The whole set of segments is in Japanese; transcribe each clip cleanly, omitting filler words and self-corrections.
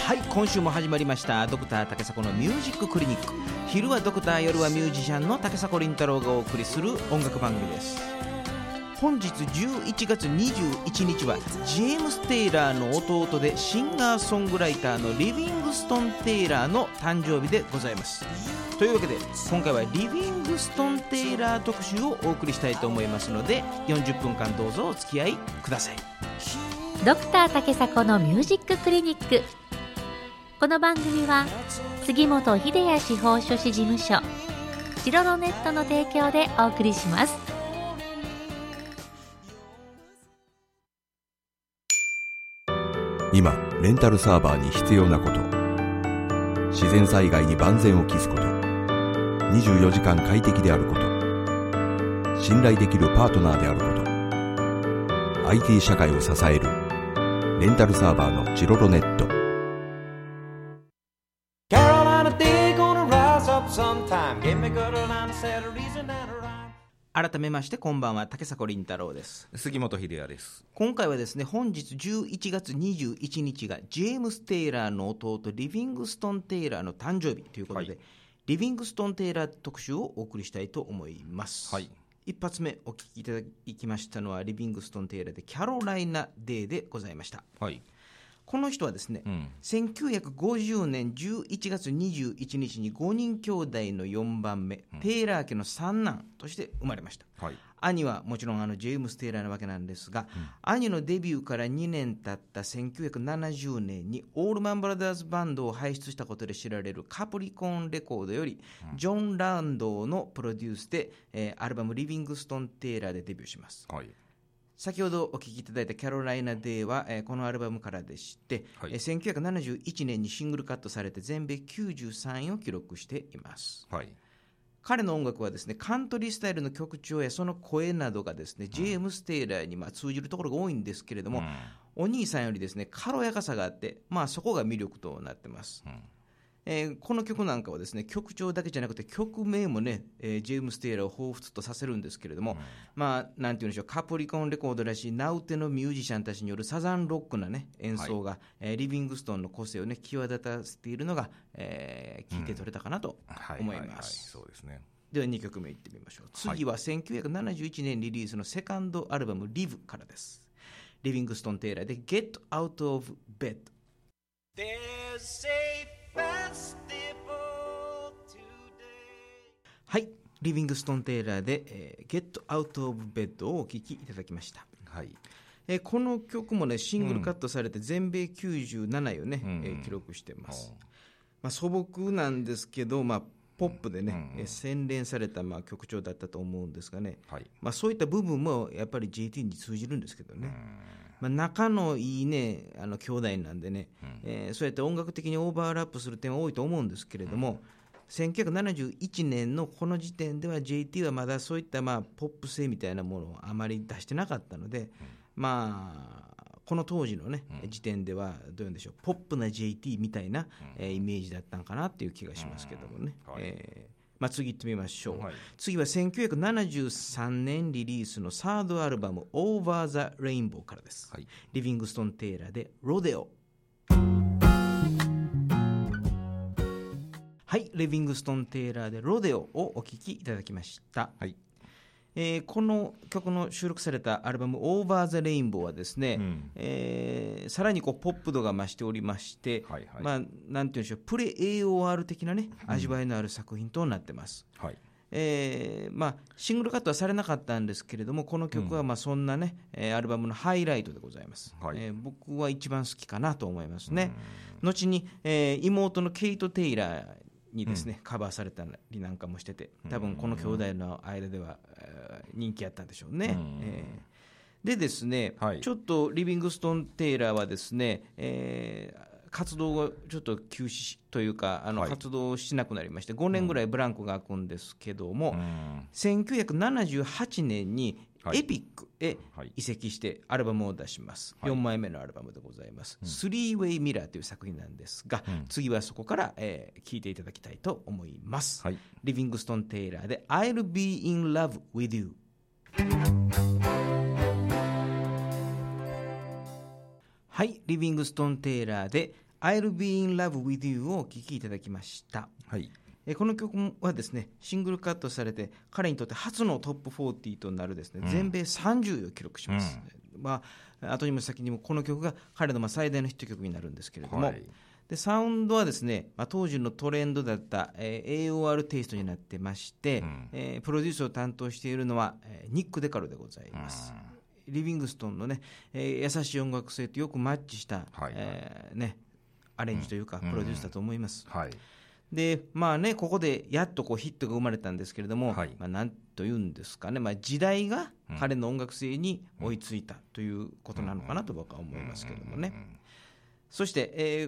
はい、今週も始まりましたドクター竹迫のミュージッククリニック。昼はドクター、夜はミュージシャンの竹迫倫太郎がお送りする音楽番組です。本日11月21日はジェームス・テイラーの弟でシンガーソングライターのリビングストン・テイラーの誕生日でございます。というわけで今回はリビングストン・テイラー特集をお送りしたいと思いますので、40分間どうぞお付き合いください。 ドクター竹迫のミュージッククリニック。この番組は杉本秀哉司法書士事務所チロロネットの提供でお送りします。 今レンタルサーバーに必要なこと、自然災害に万全を期すこと、24時間快適であること、信頼できるパートナーであること、 IT 社会を支えるレンタルサーバーのチロロネット。 改めましてこんばんは、竹迫倫太郎です。 杉本秀哉です。 今回はですね、本日11月21日がジェームス・テイラーの弟リビングストン・テイラーの誕生日ということで、リビングストン・テイラー特集をお送りしたいと思います。一発目お聞きいただきましたのはリビングストン・テイラーでキャロライナ・デーでございました。この人はですね、1950年11月21日に5人兄弟の4番目、テイラー家の三男として生まれました。兄はもちろんジェームス・テイラーなわけなんですが、兄のデビューから2年経った1970年にオールマン・ブラザーズバンドを輩出したことで知られるカプリコーンレコードより、ジョン・ランドーのプロデュースで、アルバムリビングストン・テイラーでデビューします。先ほどお聴きいただいたキャロライナ・デーは、このアルバムからでして、1971年にシングルカットされて全米93位を記録しています。彼の音楽はですね、カントリースタイルの曲調やその声などがですね、ジェームス・テイラーに通じるところが多いんですけれども、お兄さんよりですね軽やかさがあって、そこが魅力となってます。この曲なんかはですね、曲調だけじゃなくて曲名もね、ジェームス・テイラーを彷彿とさせるんですけれども、なんていうんでしょう、カプリコンレコードらしい名うてのミュージシャンたちによるサザンロックなね演奏が、リビングストンの個性をね際立たせているのが、聞いて取れたかなと思います。 そうですね。 では2曲目いってみましょう。次は1971年リリースのセカンドアルバム Live からです。リビングストン・テイラーで Get Out of Bed。 はい、リビングストン・テイラーで、Get Out of Bed をお聴きいただきました。この曲もねシングルカットされて全米97位をね、記録しています。素朴なんですけど、ポップでね、洗練された曲調だったと思うんですがね、そういった部分もやっぱり JT に通じるんですけどね、仲のいいね兄弟なんでね、そうやって音楽的にオーバーラップする点は多いと思うんですけれども、1971年のこの時点では JT はまだそういったポップ性みたいなものをあまり出してなかったので、この当時のね、時点ではどういうんでしょう、ポップな JT みたいな、イメージだったんかなっていう気がしますけどもね。次行ってみましょう。次は1973年リリースのサードアルバム Over the Rainbow からです。リビングストン・テイラーで Rodeo。 はい、リビングストン・テイラーで Rodeo をお聴きいただきました。この曲の収録されたアルバム Over the Rainbow はですね、さらにポップ度が増しておりまして、なんていうんでしょう、プレ AOR 的なね味わいのある作品となってます。シングルカットはされなかったんですけれども、この曲はそんなね、アルバムのハイライトでございます。僕は一番好きかなと思いますね。後に、妹のケイト・テイラーにですね、カバーされたりなんかもしてて、多分この兄弟の間では、人気あったんでしょうね。でですね、ちょっとリビングストン・テイラーはですね、活動をちょっと休止というか活動しなくなりまして、5年ぐらいブランクが空くんですけども、1978年にエピックへ移籍してアルバムを出します。4枚目のアルバムでございます。スリーウェイミラーという作品なんですが、次はそこから聴いていただきたいと思います。リビングストン・テイラーで I'll be in love with you。 はい、リビングストン・テイラーで I'll Be in Love with You をお聴きいただきました。 はい。 この曲はですね、シングルカットされて彼にとって初のトップ40となるですね、全米30位を記録します。後にも先にもこの曲が彼の最大のヒット曲になるんですけれども、でサウンドはですね、当時のトレンドだった、AOR テイストになってまして、プロデュースを担当しているのは、ニック・デカルでございます。リビングストンのね、優しい音楽性とよくマッチした、アレンジというか、プロデュースだと思います。でここでやっとヒットが生まれたんですけれども、なんというんですかね、時代が彼の音楽性に追いついたということなのかなと僕は思いますけれどもね。そして、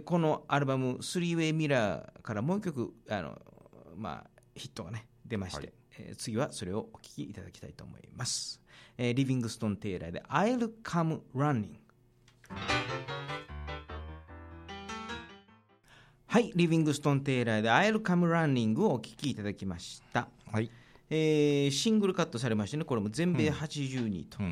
このアルバム「スリーウェイミラー」からもう一曲ヒットがね出まして、次はそれをお聴きいただきたいと思います。リビングストン・テイラーで I'll Come Running。はい、リビングストン・テイラーで I'll Come Running をお聴きいただきました。はい。シングルカットされましてね、これも全米82と、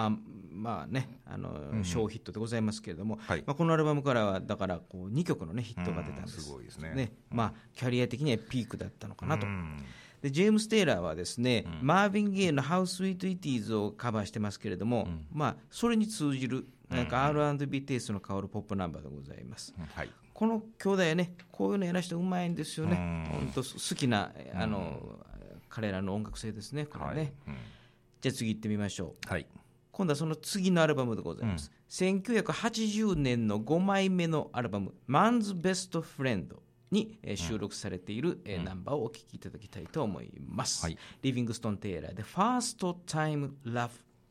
小ヒットでございますけれども、このアルバムからはだから2曲の、ヒットが出たんです。 すごいですね。 キャリア的にはピークだったのかなと。でジェームス・テイラーはですね、マーヴィン・ゲイの How Sweet It Is をカバーしてますけれども、それに通じるなんか R&B テイストの香るポップナンバーでございます。この兄弟はね、こういうのやらしてうまいんですよね。本当好きな彼らの音楽性ですね、これね。じゃあ次行ってみましょう。今度はその次のアルバムでございます。1980年の5枚目のアルバム Man's Best Friend に収録されているナンバーをお聴きいただきたいと思います。リビングストン・テイラーで First Time Love。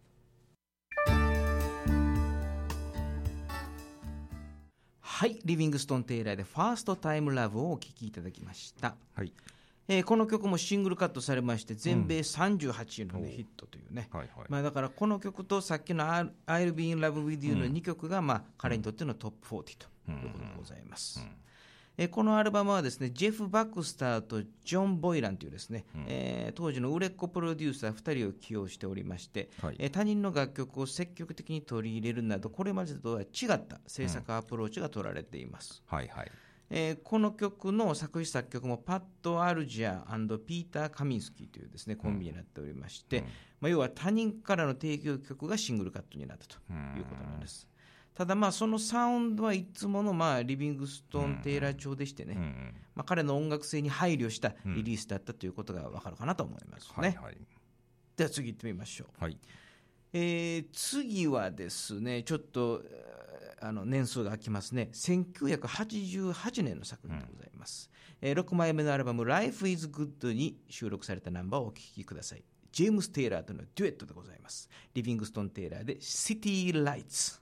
はい、リビングストン・テイラーで First Time Love をお聴きいただきました。この曲もシングルカットされまして全米38位の、ヒットというね、だからこの曲とさっきの I'll Be in Love with You の2曲が、彼にとってのトップ40ということでございます。このアルバムはですね、ジェフ・バクスターとジョン・ボイランというですね、当時の売れっ子プロデューサー2人を起用しておりまして、他人の楽曲を積極的に取り入れるなどこれまでとは違った制作アプローチが取られています。この曲の作詞作曲もパット・アルジャー&ピーター・カミンスキーというですねコンビになっておりまして、要は他人からの提供曲がシングルカットになったということなんです。ただそのサウンドはいつものリビングストン・テイラー調でしてね、彼の音楽性に配慮したリリースだったということが分かるかなと思いますね。では次行ってみましょう。次はですね、ちょっと年数が空きますね。1988年の作品でございます。6枚目のアルバム Life is Good に収録されたナンバーをお聴きください。ジェームス・テイラーとのデュエットでございます。リビングストン・テイラーで City Lights。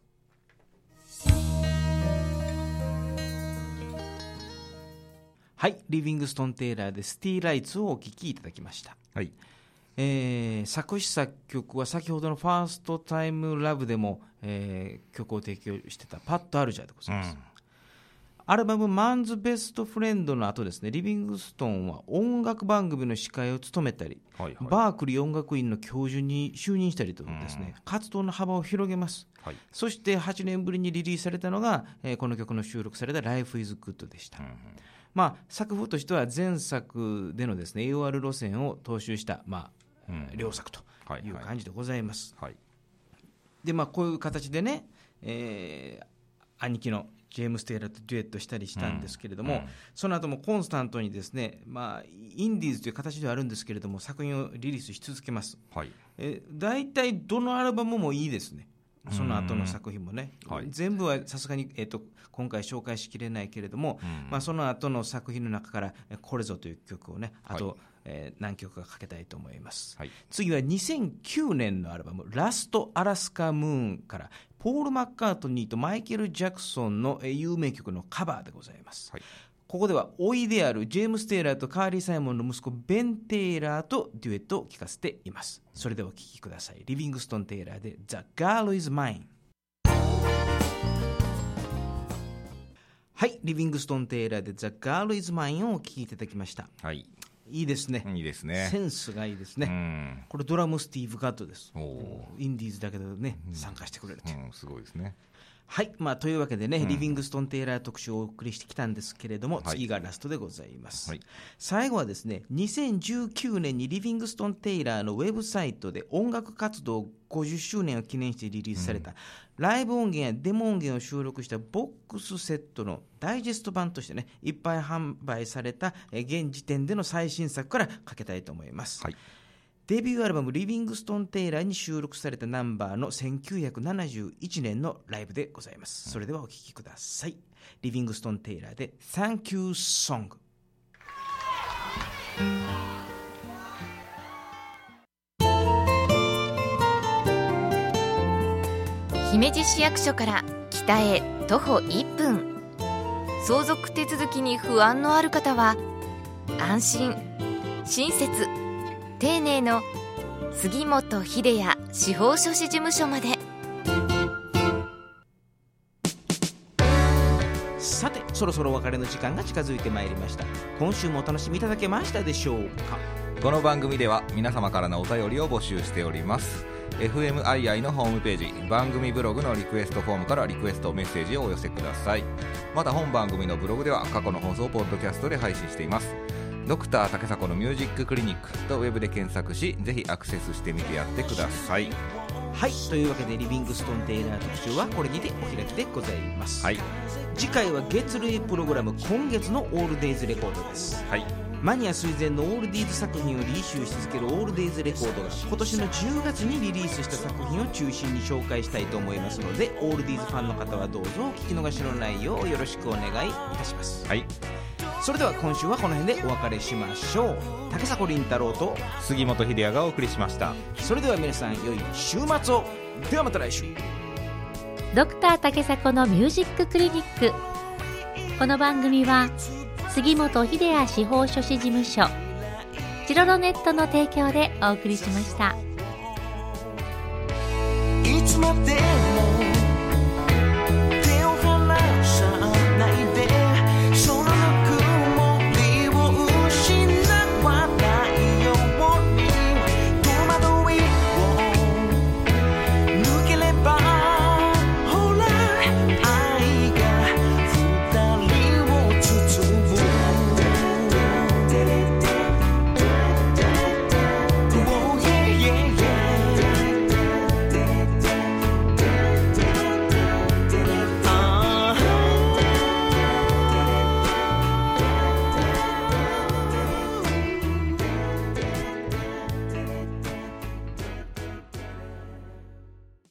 はい、リビングストン・テイラーで City Lights をお聴きいただきました。作詞作曲は先ほどのファーストタイムラブでも、曲を提供してたパット・アルジャーでございます。アルバムマンズ・ベスト・フレンドの後ですね、リビングストンは音楽番組の司会を務めたり、バークリー音楽院の教授に就任したりとですね、活動の幅を広げます。そして8年ぶりにリリースされたのが、この曲の収録された Life is Good でした。作風としては前作でのですね AOR 路線を踏襲した、良作という感じでございます。でこういう形でね、兄貴のジェームス・テイラーとデュエットしたりしたんですけれども、その後もコンスタントにですね、インディーズという形ではあるんですけれども作品をリリースし続けます。大体どのアルバムもいいですね。その後の作品もね、全部はさすがに、今回紹介しきれないけれども、その後の作品の中からこれぞという曲をね、あと、何曲かかけたいと思います。次は2009年のアルバムラスト・アラスカ・ムーンからポール・マッカートニーとマイケル・ジャクソンの有名曲のカバーでございます。ここでは甥いであるジェームス・テイラーとカーリー・サイモンの息子ベン・テイラーとデュエットを聴かせています。それではお聴きください。リビングストン・テイラーで The Girl is Mine。 はい、リビングストン・テイラーで The Girl is Mine をお聴きいただきました。いいですね。いいですね。センスがいいですね。これドラムスティーブ・ガッドです。インディーズだけどね、参加してくれるという、 すごいですね。 はい、というわけでね、リビングストン・テイラー特集をお送りしてきたんですけれども、次がラストでございます、最後はですね、2019年にリビングストン・テイラーのウェブサイトで音楽活動50周年を記念してリリースされた、ライブ音源やデモ音源を収録したボックスセットのダイジェスト版としてね、いっぱい販売された現時点での最新作からかけたいと思います、デビューアルバムリビングストン・テイラーに収録されたナンバーの1971年のライブでございます。それではお聴きください。リビングストン・テイラーで Thank You Song。 姫路市役所から北へ徒歩1分、相続手続きに不安のある方は安心親切丁寧の杉本秀哉司法書士事務所まで。 さて、そろそろお別れの時間が近づいてまいりました。今週もお楽しみいただけましたでしょうか。 この番組では皆様からのお便りを募集しております。 FMII のホームページ番組ブログのリクエストフォームからリクエストメッセージをお寄せください。また本番組のブログでは過去の放送をポッドキャストで配信しています。ドクター竹迫のミュージッククリニックとウェブで検索し、ぜひアクセスしてみてやってください。 はい、というわけでリビングストン・テイラー特集はこれにてお開きでございます、次回は月類プログラム今月のオールデイズレコードです、マニア垂涎のオールディーズ作品をリーシューし続けるオールデイズレコードが今年の10月にリリースした作品を中心に紹介したいと思いますので、オールディーズファンの方はどうぞお聞き逃しのないようよろしくお願いいたします。それでは今週はこの辺でお別れしましょう。竹迫倫太郎と杉本秀哉がお送りしました。 それでは皆さん良い週末を。ではまた来週。 ドクター竹迫のミュージッククリニック。この番組は杉本秀哉司法書士事務所チロロネットの提供でお送りしました。 いつまで